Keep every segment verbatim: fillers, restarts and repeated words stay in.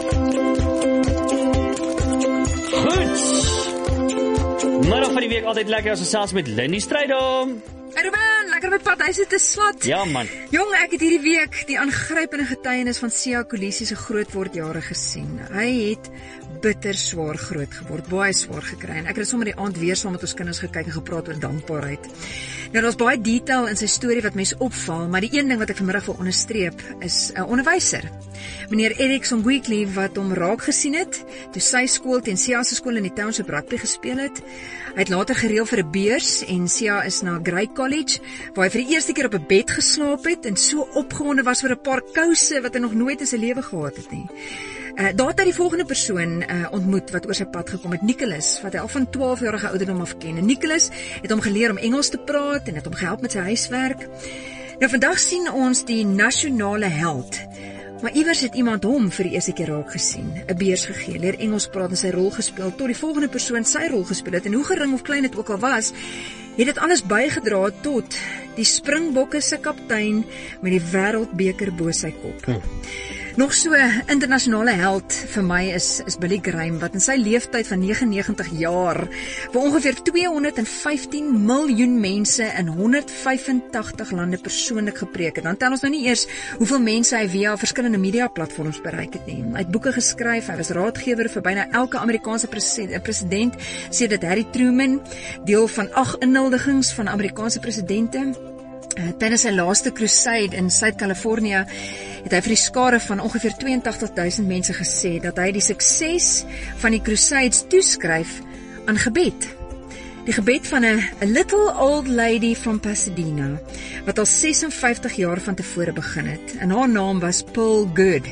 Middag van die week altyd lekker as ons selfs met Lindy Strydom. Hey Ruben, lekker met pad, hy sit te slot. Ja man. Jong, ek het hierdie week die aangrypende getuienis van Siya Kolisi se grootwordjare gesien. Hy het bitter swaar groot geword, baie swaar gekry en ek het sommer die aand weer saam met ons kinders gekyk en gepraat oor dankbaarheid. Nou daar's baie detail in sy storie wat mense opval, maar die een ding wat ek vanmiddag wil onderstreep is 'n onderwyser. Meneer Eric Songwickli wat hom raak gesien het toe sy skool teen Siya se skool in die Township rugby gespeel het. Hy het later gereël vir 'n beurs en Siya is na Grey College waar hy vir die eerste keer op 'n bed geslaap het en so opgewonde was vir 'n paar kouse wat hy nog nooit in sy lewe gehad het nie. Uh, daar het hy die volgende persoon uh, ontmoet wat oor sy pad gekom het, Nicholas, wat hy al van twaalf-jarige ouderdom af ken. En Nicholas het hom geleer om Engels te praat en het hom gehelp met sy huiswerk. Nou vandag sien ons die nasionale held, maar iewers het iemand hom vir die eerste keer raak gesien, 'n beurs gegee, leer Engels praat en sy rol gespeel, tot die volgende persoon sy rol gespeel het, en hoe gering of klein dit ook al was, het dit alles bygedra tot die Springbokke se kaptein met die wêreldbeker bo sy kop. Hm. Nog so 'n internasionale held vir my is, is Billy Graham, wat in sy leeftyd van negenennegentig jaar vir ongeveer tweehonderd vyftien miljoen mense in honderd vyfentagtig lande persoonlik gepreek het. Dan tel ons nou nie eers hoeveel mense hy via verskillende media platforms bereik het nie. Hy het boeke geskryf, hy was raadgewer vir byna elke Amerikaanse president, sedert Harry Truman, deel van ag inhuldigings van Amerikaanse presidente. Uh, Tydens sy laaste crusade in Suid-Kalifornië het hy vir die skare van ongeveer tweeëntagtig duisend mense gesê dat hy die sukses van die crusades toeskryf aan gebed. Die gebed van 'n little old lady from Pasadena wat al ses en vyftig jaar van tevore begin het. En haar naam was Pearl Good.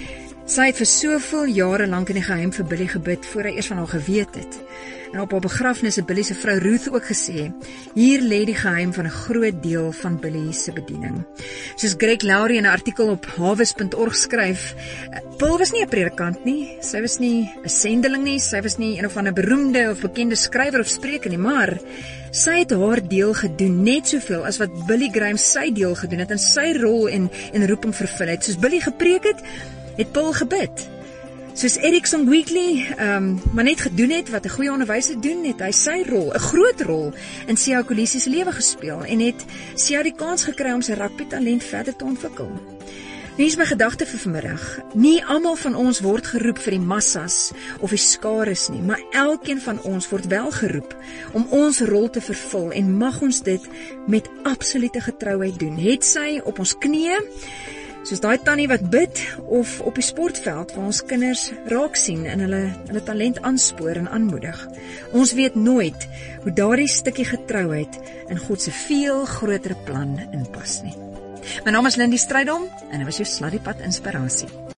Sy het vir soveel jare lank in die geheim vir Billy gebid voor hy eers van haar geweet het. En op haar begrafnis het Billy se vrou Ruth ook gesê, hier lê die geheim van 'n groot deel van Billy se bediening. Soos Greg Laurie in 'n artikel op harvest punt org skryf, Paul was nie 'n predikant nie, sy was nie 'n sendeling nie, sy was nie een of ander beroemde of bekende skrywer of spreker nie, maar sy het haar deel gedoen, net soveel as wat Billy Graham sy deel gedoen het en sy rol en, en roeping vervul het. Soos Billy gepreek het, het Paul gebid. Soos Eric Songwickli um, maar net gedoen het wat 'n goeie onderwyser doen, het hy sy rol, 'n groot rol in Siya Kolisi se lewe gespeel en het Siya die kans gekry om sy rugby talent verder te ontwikkel. Nou is my gedagte vir vanmiddag. Nie almal van ons word geroep vir die massas of die skares nie, maar elkeen van ons word wel geroep om ons rol te vervul en mag ons dit met absolute getrouheid doen. Het sy op ons knieë, soos daai tannie wat bid, of op die sportveld waar ons kinders raak sien en hulle, hulle talent aanspoor en aanmoedig. Ons weet nooit hoe daardie stukkie getrouheid in God se veel groter plan inpas nie. My naam is Lindy Strydom en dit was jou Sladdiepad inspirasie.